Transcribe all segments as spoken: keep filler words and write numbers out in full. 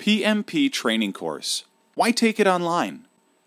P M P Training Course. Why take it online?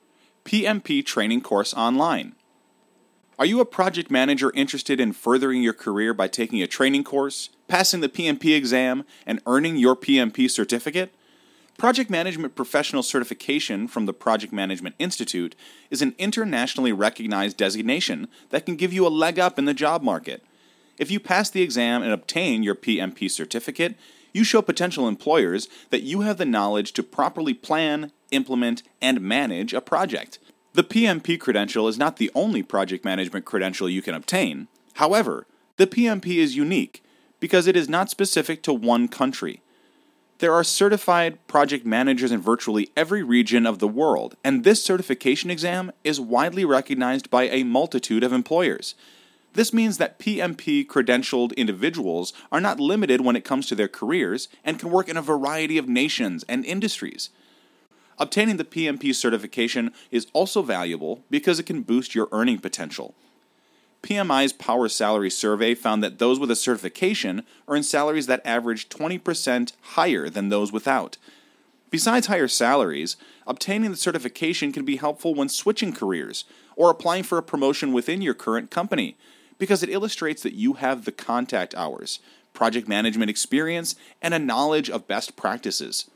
P M P Training Course Online. Are you a project manager interested in furthering your career by taking a training course, passing the P M P exam, and earning your P M P certificate? Project Management Professional Certification from the Project Management Institute is an internationally recognized designation that can give you a leg up in the job market. If you pass the exam and obtain your P M P certificate, you show potential employers that you have the knowledge to properly plan, implement, and manage a project. The P M P credential is not the only project management credential you can obtain. However, the P M P is unique because it is not specific to one country. There are certified project managers in virtually every region of the world, and this certification exam is widely recognized by a multitude of employers. This means that P M P credentialed individuals are not limited when it comes to their careers and can work in a variety of nations and industries. Obtaining the P M P certification is also valuable because it can boost your earning potential. P M I's Power Salary Survey found that those with a certification earn salaries that average twenty percent higher than those without. Besides higher salaries, obtaining the certification can be helpful when switching careers or applying for a promotion within your current company, because it illustrates that you have the contact hours, project management experience, and a knowledge of best practices.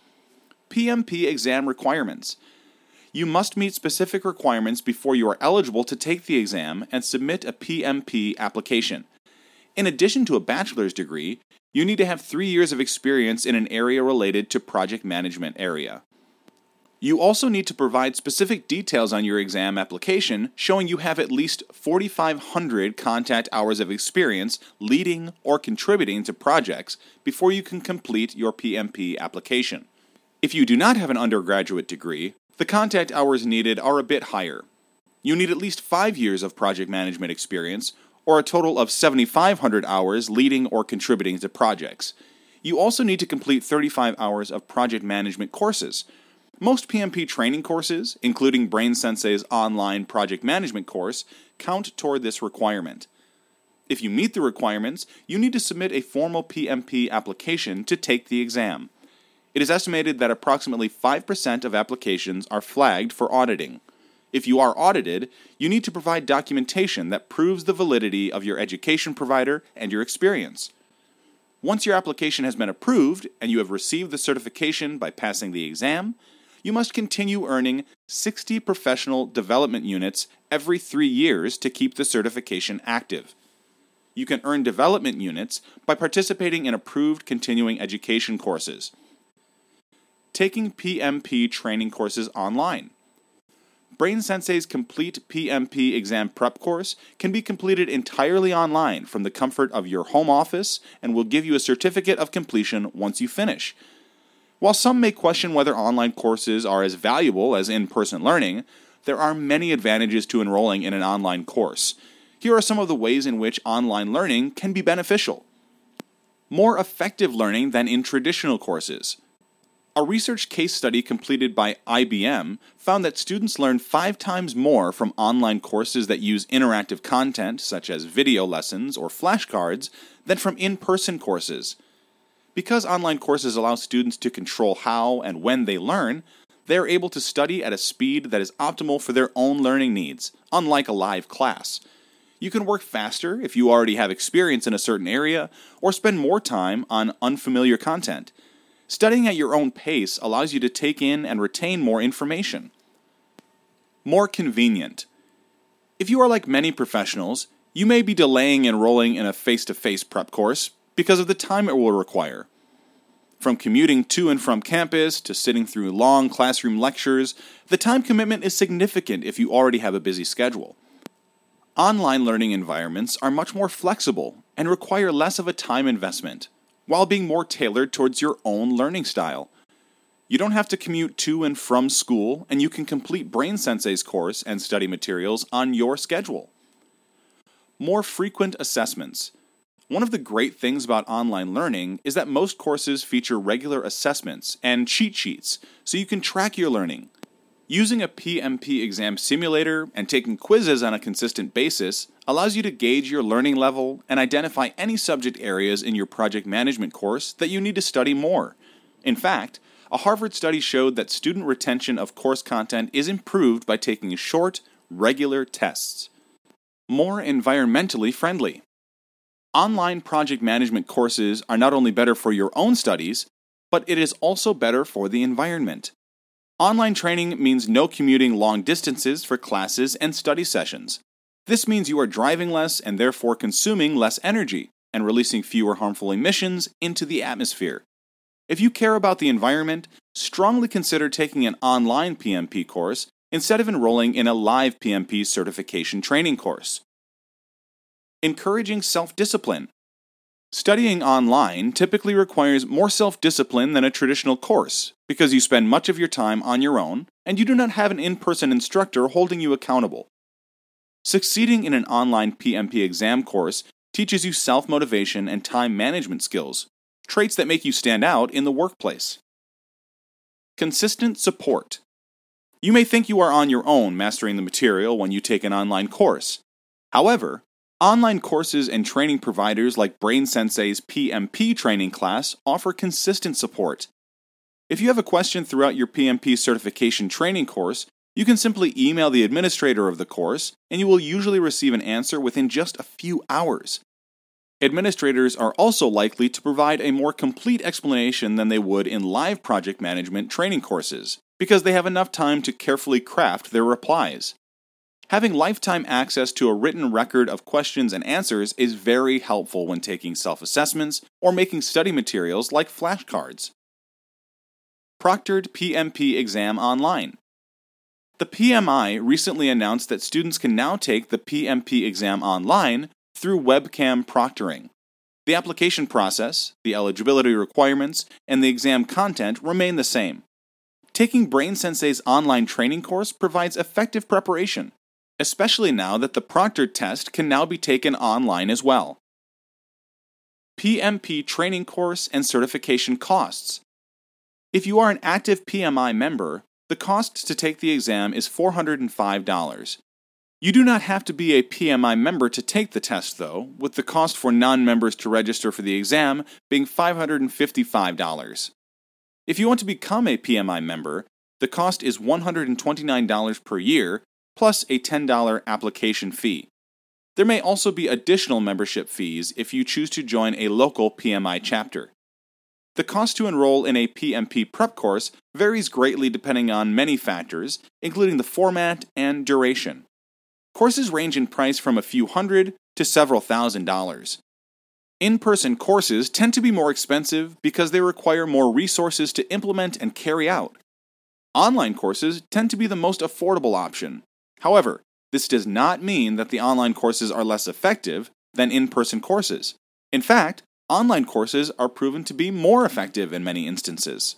P M P exam requirements. You must meet specific requirements before you are eligible to take the exam and submit a P M P application. In addition to a bachelor's degree, you need to have three years of experience in an area related to project management area. You also need to provide specific details on your exam application showing you have at least forty-five hundred contact hours of experience leading or contributing to projects before you can complete your P M P application. If you do not have an undergraduate degree, the contact hours needed are a bit higher. You need at least five years of project management experience, or a total of seventy-five hundred hours leading or contributing to projects. You also need to complete thirty-five hours of project management courses. Most P M P training courses, including Brain Sensei's online project management course, count toward this requirement. If you meet the requirements, you need to submit a formal P M P application to take the exam. It is estimated that approximately five percent of applications are flagged for auditing. If you are audited, you need to provide documentation that proves the validity of your education provider and your experience. Once your application has been approved and you have received the certification by passing the exam, you must continue earning sixty professional development units every three years to keep the certification active. You can earn development units by participating in approved continuing education courses. Taking P M P training courses online. Brain Sensei's complete P M P exam prep course can be completed entirely online from the comfort of your home office and will give you a certificate of completion once you finish. While some may question whether online courses are as valuable as in-person learning, there are many advantages to enrolling in an online course. Here are some of the ways in which online learning can be beneficial. More effective learning than in traditional courses. A research case study completed by I B M found that students learn five times more from online courses that use interactive content, such as video lessons or flashcards, than from in-person courses. Because online courses allow students to control how and when they learn, they are able to study at a speed that is optimal for their own learning needs, unlike a live class. You can work faster if you already have experience in a certain area, or spend more time on unfamiliar content. Studying at your own pace allows you to take in and retain more information. More convenient. If you are like many professionals, you may be delaying enrolling in a face-to-face prep course because of the time it will require. From commuting to and from campus to sitting through long classroom lectures, the time commitment is significant if you already have a busy schedule. Online learning environments are much more flexible and require less of a time investment, while being more tailored towards your own learning style. You don't have to commute to and from school, and you can complete Brain Sensei's course and study materials on your schedule. More frequent assessments. One of the great things about online learning is that most courses feature regular assessments and cheat sheets, so you can track your learning. Using a P M P exam simulator and taking quizzes on a consistent basis allows you to gauge your learning level and identify any subject areas in your project management course that you need to study more. In fact, a Harvard study showed that student retention of course content is improved by taking short, regular tests. More environmentally friendly. Online project management courses are not only better for your own studies, but it is also better for the environment. Online training means no commuting long distances for classes and study sessions. This means you are driving less and therefore consuming less energy and releasing fewer harmful emissions into the atmosphere. If you care about the environment, strongly consider taking an online P M P course instead of enrolling in a live P M P certification training course. Encouraging self-discipline. Studying online typically requires more self-discipline than a traditional course because you spend much of your time on your own and you do not have an in-person instructor holding you accountable. Succeeding in an online P M P exam course teaches you self-motivation and time management skills, traits that make you stand out in the workplace. Consistent support. You may think you are on your own mastering the material when you take an online course. However, online courses and training providers like Brain Sensei's P M P training class offer consistent support. If you have a question throughout your P M P certification training course, you can simply email the administrator of the course, and you will usually receive an answer within just a few hours. Administrators are also likely to provide a more complete explanation than they would in live project management training courses, because they have enough time to carefully craft their replies. Having lifetime access to a written record of questions and answers is very helpful when taking self-assessments or making study materials like flashcards. Proctored P M P exam online. The P M I recently announced that students can now take the P M P exam online through webcam proctoring. The application process, the eligibility requirements, and the exam content remain the same. Taking Brain Sensei's online training course provides effective preparation, especially now that the proctored test can now be taken online as well. P M P training course and certification costs. If you are an active P M I member, the cost to take the exam is four hundred five dollars. You do not have to be a P M I member to take the test, though, with the cost for non-members to register for the exam being five hundred fifty-five dollars. If you want to become a P M I member, the cost is one hundred twenty-nine dollars per year, plus a ten dollars application fee. There may also be additional membership fees if you choose to join a local P M I chapter. The cost to enroll in a P M P prep course varies greatly depending on many factors, including the format and duration. Courses range in price from a few hundred to several thousand dollars. In-person courses tend to be more expensive because they require more resources to implement and carry out. Online courses tend to be the most affordable option. However, this does not mean that the online courses are less effective than in-person courses. In fact, online courses are proven to be more effective in many instances.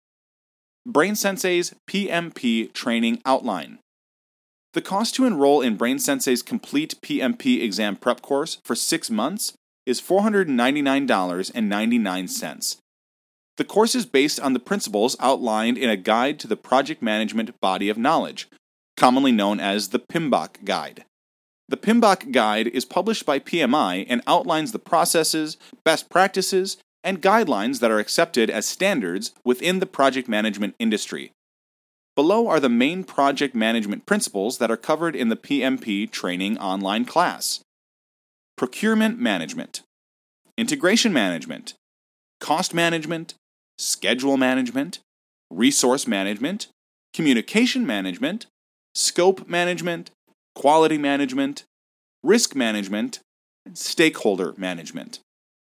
Brain Sensei's P M P training outline. The cost to enroll in Brain Sensei's complete P M P exam prep course for six months is four hundred ninety-nine dollars and ninety-nine cents. The course is based on the principles outlined in a guide to the project management body of knowledge, commonly known as the P M B O K Guide. The P M B O K Guide is published by P M I and outlines the processes, best practices, and guidelines that are accepted as standards within the project management industry. Below are the main project management principles that are covered in the P M P training online class. Procurement management, integration management, cost management, schedule management, resource management, communication management, scope management, quality management, risk management, and stakeholder management.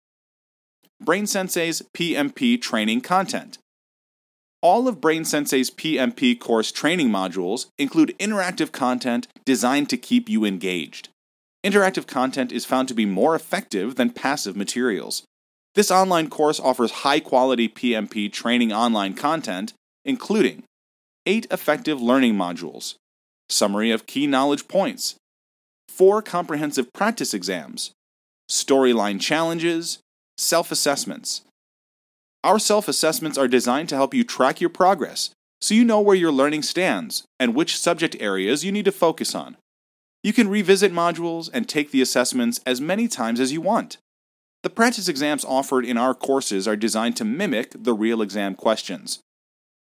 Brain Sensei's P M P training content. All of Brain Sensei's P M P course training modules include interactive content designed to keep you engaged. Interactive content is found to be more effective than passive materials. This online course offers high-quality P M P training online content, including eight effective learning modules, summary of key knowledge points, four comprehensive practice exams, storyline challenges, self-assessments. Our self-assessments are designed to help you track your progress, so you know where your learning stands and which subject areas you need to focus on. You can revisit modules and take the assessments as many times as you want. The practice exams offered in our courses are designed to mimic the real exam questions,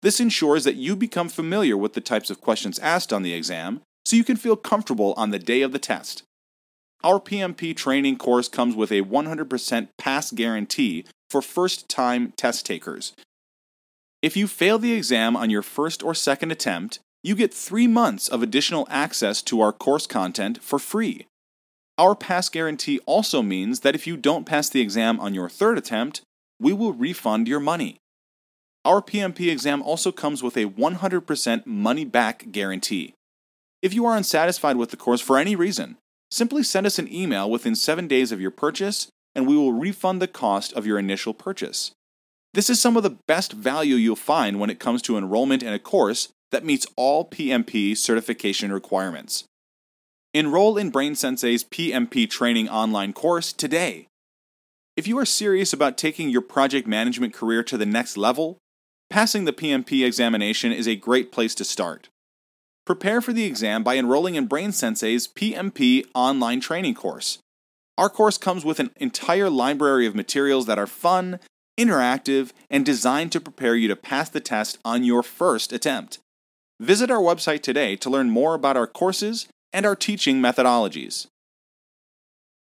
This ensures that you become familiar with the types of questions asked on the exam, so you can feel comfortable on the day of the test. Our P M P training course comes with a one hundred percent pass guarantee for first-time test takers. If you fail the exam on your first or second attempt, you get three months of additional access to our course content for free. Our pass guarantee also means that if you don't pass the exam on your third attempt, we will refund your money. Our P M P exam also comes with a one hundred percent money-back guarantee. If you are unsatisfied with the course for any reason, simply send us an email within seven days of your purchase, and we will refund the cost of your initial purchase. This is some of the best value you'll find when it comes to enrollment in a course that meets all P M P certification requirements. Enroll in BrainSensei's P M P training online course today. If you are serious about taking your project management career to the next level, passing the P M P examination is a great place to start. Prepare for the exam by enrolling in BrainSensei's P M P online training course. Our course comes with an entire library of materials that are fun, interactive, and designed to prepare you to pass the test on your first attempt. Visit our website today to learn more about our courses and our teaching methodologies.